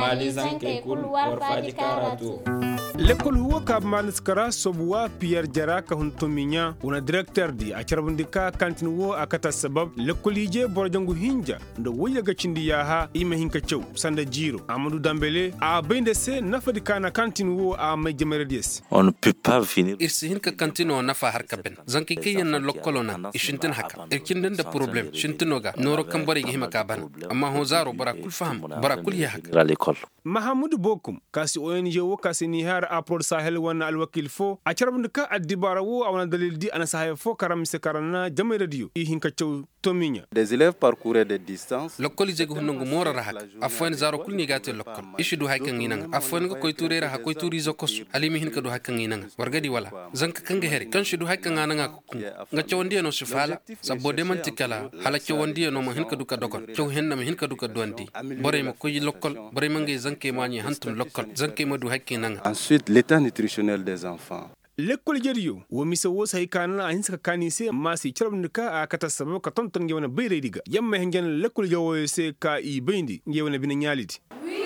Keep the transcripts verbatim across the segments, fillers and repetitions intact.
mali zanke kul warfaji karatu. L'école huwa ka maniskara sobuwa Pierre Jaraka huntuminya una directeur di a charbundika kantin wo akata sabab l'école je borjangu hinja ndo wuya gachindi yaha ime hinka chew sanda jiro Amadou Dambélé a bende se nafadi kana kantin wo a mai jameredies. On ne peut pas finir. Irsi hinka kantino nafa harka ben zanki kiyan na lokkolona ishintin haka irkinden da problem shintinoga noro kambari gi himaka ban amma ho zaro bara kul faham bara kul ya haka l'école. Mahamoudou Bokum kasi O N G wo kasi ni har apor sahel wana alwakil fo a charbundika adibara wo awana dalil di ana sahel fo karam se karana jamay radio i hinka chew tominya. Des élèves parcouraient des distances. Lokkoli jegu hunungu mora rahak afwan zaro kul ni gate lokkol ishidu haykan nginanga afwan go koy turera ha koy turi zokos alimi hinka du haykan nginanga wargadi wala zanka kanga heri kan shidu haykan ngananga ku nga chawndi no sifala sabode man tikala hala chawndi no mo hinka du ka dogon chaw henna mo hinka du ka dondi bore mo koy lokkol bore mangi zanke mani hantum lokkol zanke mo du haykan nanga. Ensuite l'état nutritionnel des enfants. L'école jeriyo wo misa wo sai kana a hinsa kani se masi charbundika a kata sabab ka tonton ngewna bayre diga yamma hengen l'école jawo se ka i bayndi ngewna bina nyaliti.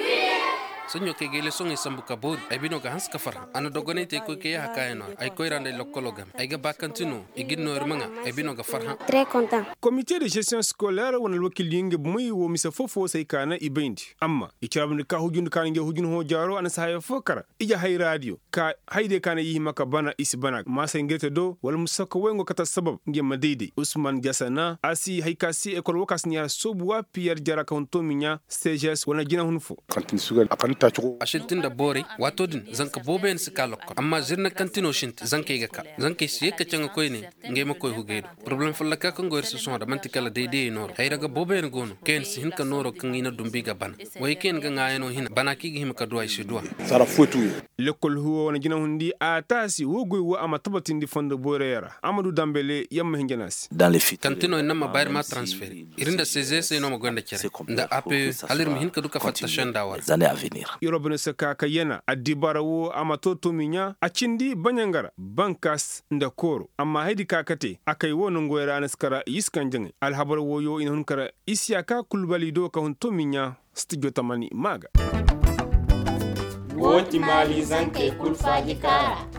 Sonyo ke gele songi sambuka bod ay bino ga hans kafar ana dogone te ko ke ya kayno ay koy rande lokkologam ay ga bakantino e ginno ermanga ay bino ga farha très content. Comité de gestion scolaire wona wakil yinge muy wo misa fofo sai kana i bayndi amma i charbund ka hujun kan nge hujun ho jaro ana sahay fokara ija hay radio ka hayde kana yi maka bana isbana ma sai ngete do wal musaka wengo kata sabab nge madede Ousmane Gassana asi haykasi école wakas nya sobuwa Pierre Jaraka huntominya C G S wona jina hunfo kantin sugal akan ashintin da bore wato din zanka boben su ka lokko amma zirna kantino shint zanka ga ka zanka siye ka canga koy ne ngai ma koy hugaido problem falla ka kan goyar su so da mantikala daidai noro hay daga boben gono ken si hinka noro kan ina dumbi ga bana way ken ga ngayano hina bana ki hima ka duwa shi duwa sara fotu l'école huwa wona jina hundi a tasi wo goy wo ama tabatin di fondo bore yara Amadou Dambélé yamma hinjanas dans les fit kantino ina ma bayar ma transfer irinda C G S no ma gonda kere da A P E alir mi hinka duka fatta shanda war années à venir. Yorobne saka kayena adibara wo amato tominya acindi banyangara bankas ndakoro amma haidi kakate akai wo nongoyra anaskara yiskanjange alhabar wo yo ina hunkara isyaka kulbali do ka hun tominya studio tamani maga Woti mali zanke kul faji kara.